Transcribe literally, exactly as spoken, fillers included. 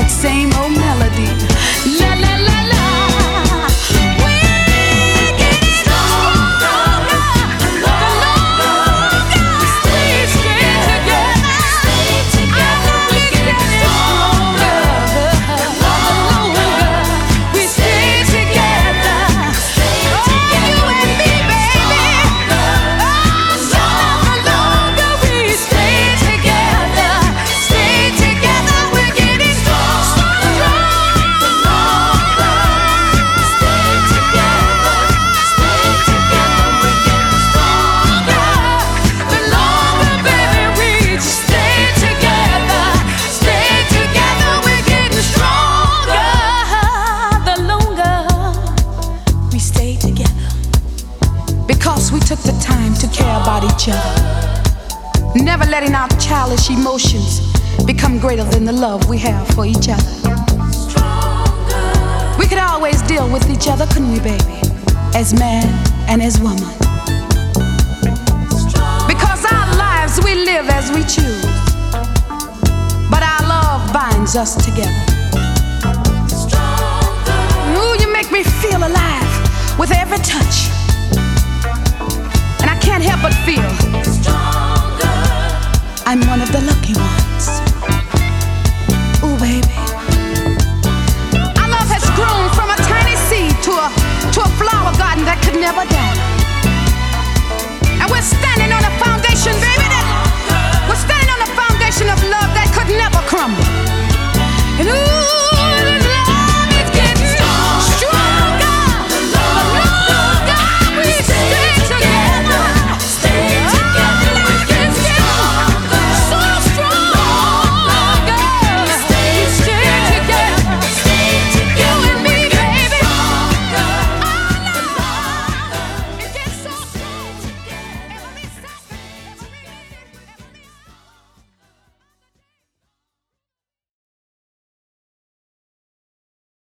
same old melody. La la la la. We're getting stronger. The longer we stay together, I know we're getting stronger. The longer we stay together, oh, you and me, baby. Oh, so the longer we stay together, stay together, we're getting stronger. The longer stay together, stay together, we're getting stronger. The longer, baby, we stay together, stay together, we're getting stronger. The longer we stay together, because we took the time to care about each other, never letting our childish emotions become greater than the love we have for each other. We could always deal with each other, couldn't we, baby? As man and as woman. Because our lives we live as we choose, but our love binds us together. Ooh, you make me feel alive with every touch, and I can't help but feel I'm one of the lucky ones. Ooh, baby, our love has grown from a tiny seed to a to a flower garden that could never die. And we're standing on a foundation, baby, that